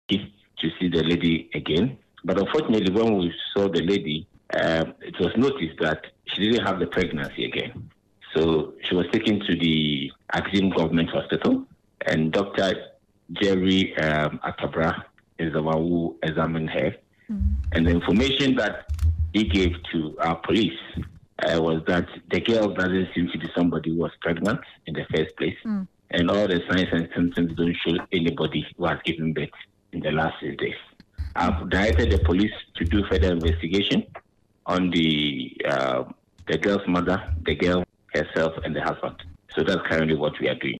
east to see the lady again. But unfortunately, when we saw the lady, it was noticed that she didn't have the pregnancy again. So she was taken to the Axim Government Hospital, and Dr. Jerry Atabra is the one who examined her. And the information that he gave to our police was that the girl doesn't seem to be somebody who was pregnant in the first place. And all the signs and symptoms don't show anybody who has given birth in the last 6 days. I've directed the police to do further investigation on the girl's mother, the girl herself, and the husband. So that's currently what we are doing.